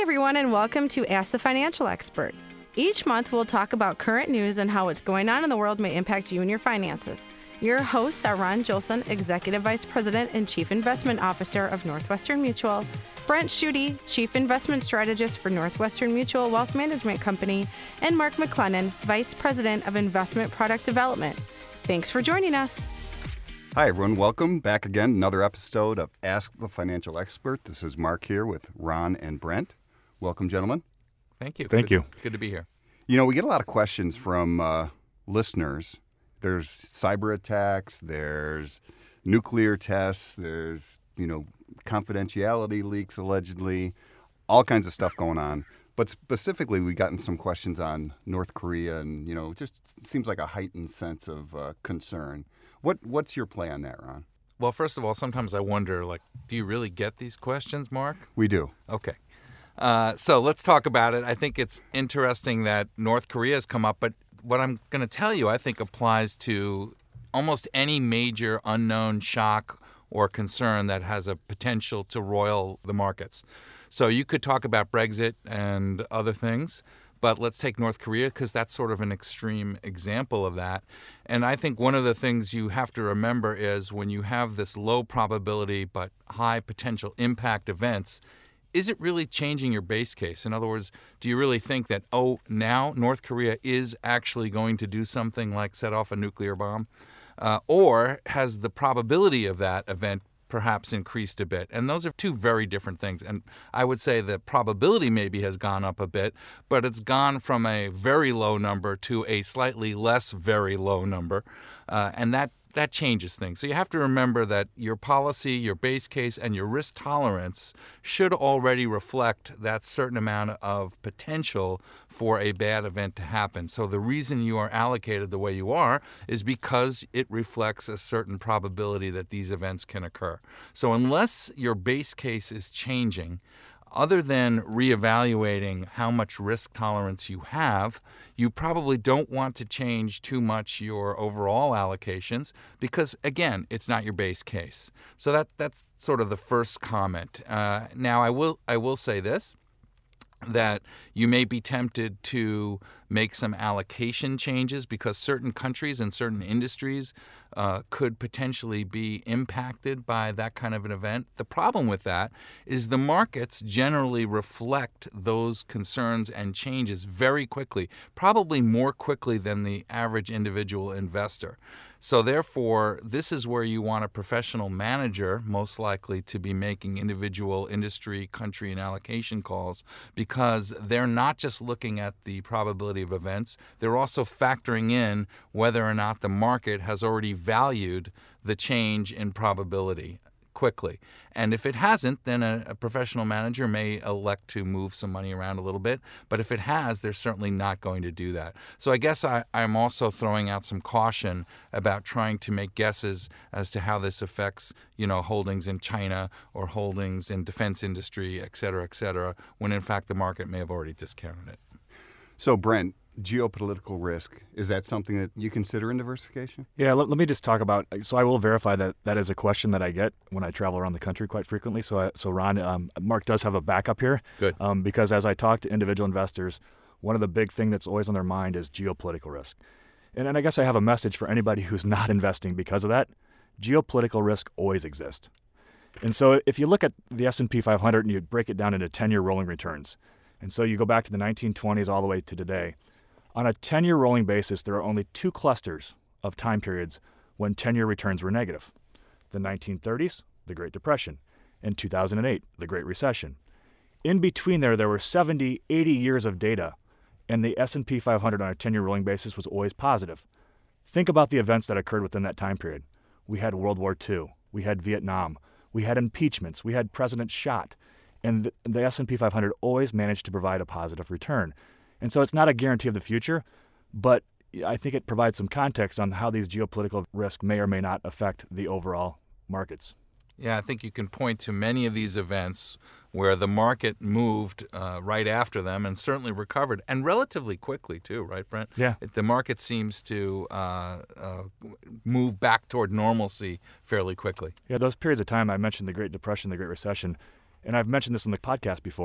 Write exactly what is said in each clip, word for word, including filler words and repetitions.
everyone, and welcome to Ask the Financial Expert. Each month, we'll talk about current news and how what's going on in the world may impact you and your finances. Your hosts are Ron Jolson, Executive Vice President and Chief Investment Officer of Northwestern Mutual, Brent Schutte, Chief Investment Strategist for Northwestern Mutual Wealth Management Company, and Mark McLennan, Vice President of Investment Product Development. Thanks for joining us. Hi, everyone. Welcome back again. Another episode of Ask the Financial Expert. This is Mark here with Ron and Brent. Welcome, gentlemen. Thank you. Thank good, you. Good to be here. You know, we get a lot of questions from uh, listeners. There's cyber attacks, there's nuclear tests, there's, you know, confidentiality leaks allegedly, all kinds of stuff going on. But specifically, we've gotten some questions on North Korea and, you know, just seems like a heightened sense of uh, concern. What What's your play on that, Ron? Well, first of all, sometimes I wonder, like, do you really get these questions, Mark? We do. Okay. Uh, so let's talk about it. I think it's interesting that North Korea has come up, but what I'm going to tell you, I think, applies to almost any major unknown shock or concern that has a potential to roil the markets. So you could talk about Brexit and other things, but let's take North Korea because that's sort of an extreme example of that. And I think one of the things you have to remember is when you have this low probability but high potential impact events, is it really changing your base case? In other words, do you really think that, oh, now North Korea is actually going to do something like set off a nuclear bomb? Uh, or has the probability of that event perhaps increased a bit? And those are two very different things. And I would say the probability maybe has gone up a bit, but it's gone from a very low number to a slightly less very low number. Uh, and that That changes things. So you have to remember that your policy, your base case, and your risk tolerance should already reflect that certain amount of potential for a bad event to happen. So the reason you are allocated the way you are is because it reflects a certain probability that these events can occur. So unless your base case is changing, other than reevaluating how much risk tolerance you have, you probably don't want to change too much your overall allocations because, again, it's not your base case. So that that's sort of the first comment. Uh, now, I will I will say this, that you may be tempted to make some allocation changes because certain countries and certain industries uh, could potentially be impacted by that kind of an event. The problem with that is the markets generally reflect those concerns and changes very quickly, probably more quickly than the average individual investor. So therefore, this is where you want a professional manager, most likely, to be making individual industry, country, and allocation calls because they're not just looking at the probability of events, they're also factoring in whether or not the market has already valued the change in probability quickly. And if it hasn't, then a, a professional manager may elect to move some money around a little bit. But if it has, they're certainly not going to do that. So I guess I, I'm also throwing out some caution about trying to make guesses as to how this affects, you know, holdings in China or holdings in defense industry, et cetera, et cetera, when in fact the market may have already discounted it. So, Brent, geopolitical risk, is that something that you consider in diversification? Yeah, let, let me just talk about, so I will verify that that is a question that I get when I travel around the country quite frequently. So, I, so Ron, um, Mark does have a backup here. Good. Um, because as I talk to individual investors, one of the big things that's always on their mind is geopolitical risk. And, and I guess I have a message for anybody who's not investing because of that. Geopolitical risk always exists. And so if you look at the S and P five hundred and you break it down into ten-year rolling returns, and so you go back to the nineteen twenties all the way to today, on a ten-year rolling basis, there are only two clusters of time periods when ten-year returns were negative. The nineteen thirties, the Great Depression, and two thousand eight, the Great Recession. In between there, there were seventy, eighty years of data, and the S and P five hundred on a ten-year rolling basis was always positive. Think about the events that occurred within that time period. We had World War Two. We had Vietnam. We had impeachments. We had presidents shot. And the, the S and P five hundred always managed to provide a positive return. And so it's not a guarantee of the future, but I think it provides some context on how these geopolitical risks may or may not affect the overall markets. Yeah, I think you can point to many of these events where the market moved uh, right after them and certainly recovered, and relatively quickly too, right, Brent? Yeah. The market seems to uh, uh, move back toward normalcy fairly quickly. Yeah, those periods of time, I mentioned the Great Depression, the Great Recession, and I've mentioned this on the podcast before.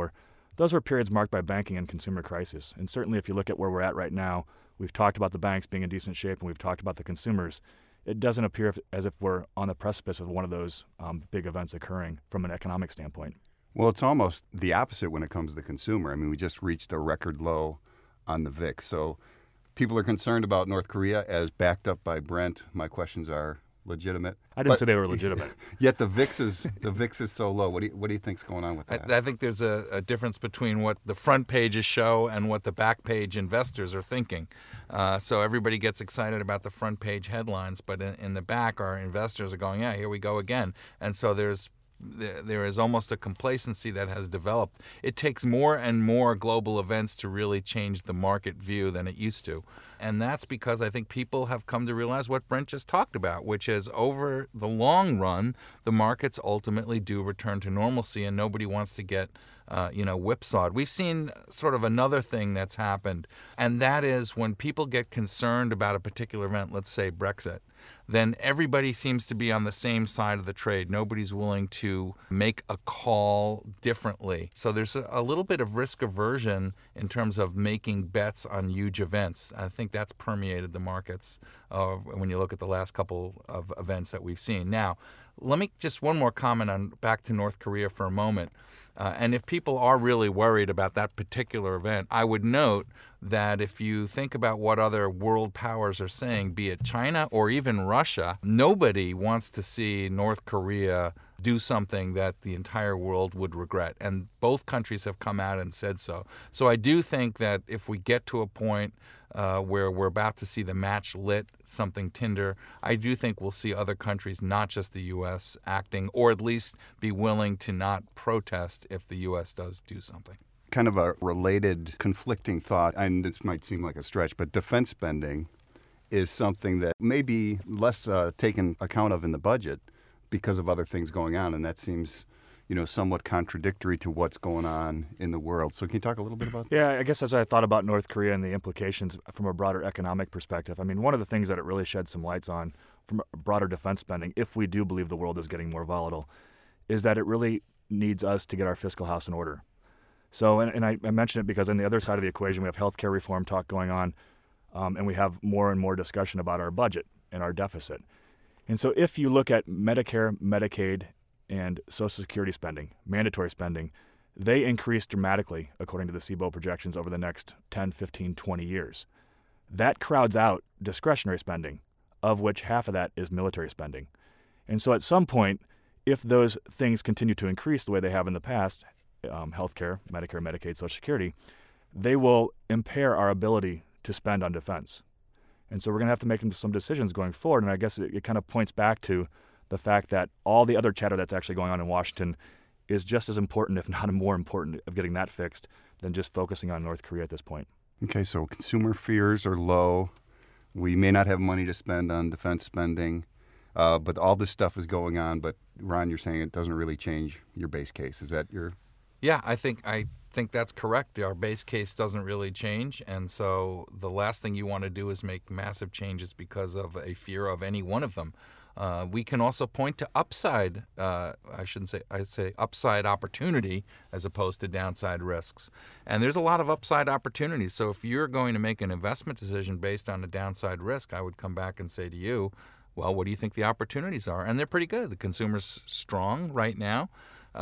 those were periods marked by banking and consumer crisis. And certainly if you look at where we're at right now, we've talked about the banks being in decent shape and we've talked about the consumers. It doesn't appear if, as if we're on the precipice of one of those um, big events occurring from an economic standpoint. Well, it's almost the opposite when it comes to the consumer. I mean, we just reached a record low on the V I X. So people are concerned about North Korea as backed up by Brent. My questions are legitimate. I didn't but, say they were legitimate. Yet the V I X is the V I X is so low. What do you, what do you think's going on with that? I, I think there's a, a difference between what the front pages show and what the back page investors are thinking. Uh, so everybody gets excited about the front page headlines, but in, in the back, our investors are going, yeah, here we go again. And so there's there, there is almost a complacency that has developed. It takes more and more global events to really change the market view than it used to. And that's because I think people have come to realize what Brent just talked about, which is over the long run, the markets ultimately do return to normalcy, and nobody wants to get uh, you know, whipsawed. We've seen sort of another thing that's happened, and that is when people get concerned about a particular event, let's say Brexit, then everybody seems to be on the same side of the trade. Nobody's willing to make a call differently. So there's a, a little bit of risk aversion in terms of making bets on huge events. I think that's permeated the markets uh, when you look at the last couple of events that we've seen. Now, let me just one more comment on back to North Korea for a moment. Uh, and if people are really worried about that particular event, I would note that if you think about what other world powers are saying, be it China or even Russia, nobody wants to see North Korea do something that the entire world would regret. And both countries have come out and said so. So I do think that if we get to a point uh, where we're about to see the match lit, something Tinder, I do think we'll see other countries, not just the U S, acting, or at least be willing to not protest if the U S does do something. Kind of a related, conflicting thought, and this might seem like a stretch, but defense spending is something that may be less uh, taken account of in the budget because of other things going on, and that seems, you know, somewhat contradictory to what's going on in the world. So can you talk a little bit about that? Yeah, I guess as I thought about North Korea and the implications from a broader economic perspective, I mean, one of the things that it really sheds some lights on from broader defense spending, if we do believe the world is getting more volatile, is that it really needs us to get our fiscal house in order. So, and, and I, I mention it because on the other side of the equation, we have healthcare reform talk going on, um, and we have more and more discussion about our budget and our deficit. And so if you look at Medicare, Medicaid, and Social Security spending, mandatory spending, they increase dramatically, according to the S I B O projections, over the next ten, fifteen, twenty years. That crowds out discretionary spending, of which half of that is military spending. And so at some point, if those things continue to increase the way they have in the past, um, healthcare, Medicare, Medicaid, Social Security, they will impair our ability to spend on defense. And so we're going to have to make some decisions going forward. And I guess it, it kind of points back to the fact that all the other chatter that's actually going on in Washington is just as important, if not more important, of getting that fixed than just focusing on North Korea at this point. Okay, so consumer fears are low. We may not have money to spend on defense spending, uh, but all this stuff is going on. But Ron, you're saying it doesn't really change your base case. Is that your... Yeah, I think I think that's correct. Our base case doesn't really change, and so the last thing you want to do is make massive changes because of a fear of any one of them. Uh, we can also point to upside, uh, I shouldn't say, I'd say upside opportunity as opposed to downside risks. And there's a lot of upside opportunities. So if you're going to make an investment decision based on a downside risk, I would come back and say to you, well, what do you think the opportunities are? And they're pretty good. The consumer's strong right now.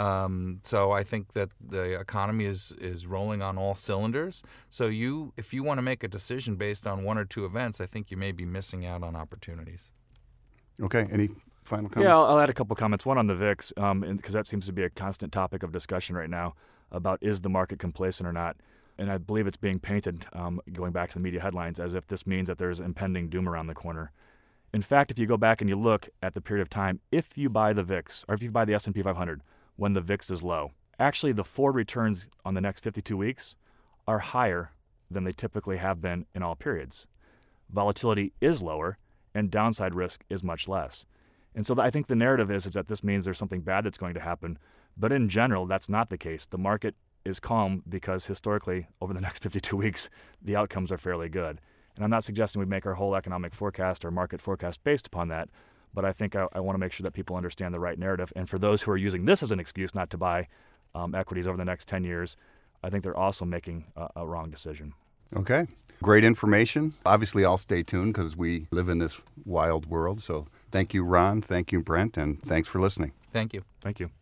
Um, so I think that the economy is, is rolling on all cylinders. So you, if you want to make a decision based on one or two events, I think you may be missing out on opportunities. Okay. Any final comments? Yeah, I'll, I'll add a couple comments. One on the V I X, um, because that seems to be a constant topic of discussion right now about is the market complacent or not. And I believe it's being painted, um, going back to the media headlines, as if this means that there's impending doom around the corner. In fact, if you go back and you look at the period of time, if you buy the V I X, or if you buy the S and P five hundred, when the V I X is low, actually the forward returns on the next fifty-two weeks are higher than they typically have been in all periods. Volatility is lower, and downside risk is much less. And so I think the narrative is, is that this means there's something bad that's going to happen. But in general, that's not the case. The market is calm because historically, over the next fifty-two weeks, the outcomes are fairly good. And I'm not suggesting we make our whole economic forecast or market forecast based upon that, but I think I, I want to make sure that people understand the right narrative. And for those who are using this as an excuse not to buy um, equities over the next ten years, I think they're also making a, a wrong decision. Okay. Great information. Obviously, I'll stay tuned because we live in this wild world. So thank you, Ron. Thank you, Brent. And thanks for listening. Thank you. Thank you.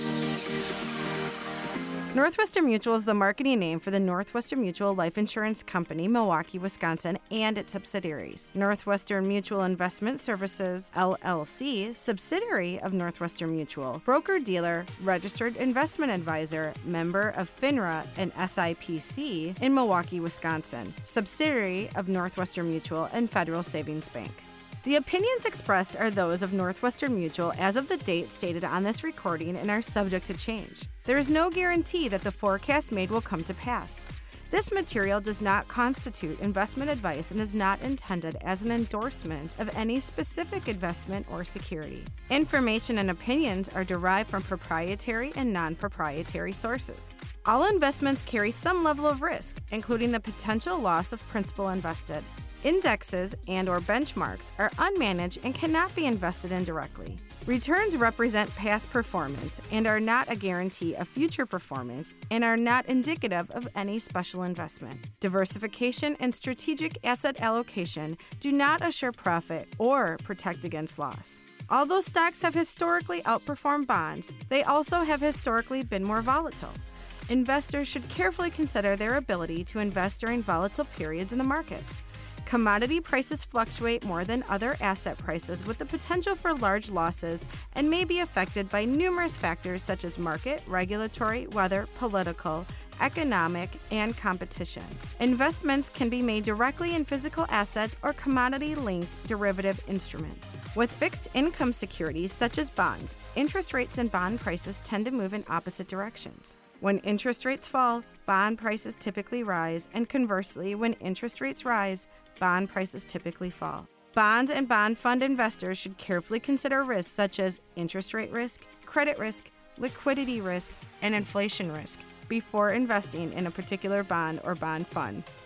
Northwestern Mutual is the marketing name for the Northwestern Mutual Life Insurance Company, Milwaukee, Wisconsin, and its subsidiaries. Northwestern Mutual Investment Services, L L C, subsidiary of Northwestern Mutual, broker-dealer, registered investment advisor, member of FINRA and S I P C in Milwaukee, Wisconsin, subsidiary of Northwestern Mutual and Federal Savings Bank. The opinions expressed are those of Northwestern Mutual as of the date stated on this recording and are subject to change. There is no guarantee that the forecast made will come to pass. This material does not constitute investment advice and is not intended as an endorsement of any specific investment or security. Information and opinions are derived from proprietary and non-proprietary sources. All investments carry some level of risk, including the potential loss of principal invested. Indexes and or benchmarks are unmanaged and cannot be invested in directly. Returns represent past performance and are not a guarantee of future performance and are not indicative of any special investment. Diversification and strategic asset allocation do not assure profit or protect against loss. Although stocks have historically outperformed bonds, they also have historically been more volatile. Investors should carefully consider their ability to invest during volatile periods in the market. Commodity prices fluctuate more than other asset prices with the potential for large losses and may be affected by numerous factors such as market, regulatory, weather, political, economic, and competition. Investments can be made directly in physical assets or commodity-linked derivative instruments. With fixed income securities such as bonds, interest rates and bond prices tend to move in opposite directions. When interest rates fall, bond prices typically rise, and conversely, when interest rates rise, bond prices typically fall. Bond and bond fund investors should carefully consider risks such as interest rate risk, credit risk, liquidity risk, and inflation risk before investing in a particular bond or bond fund.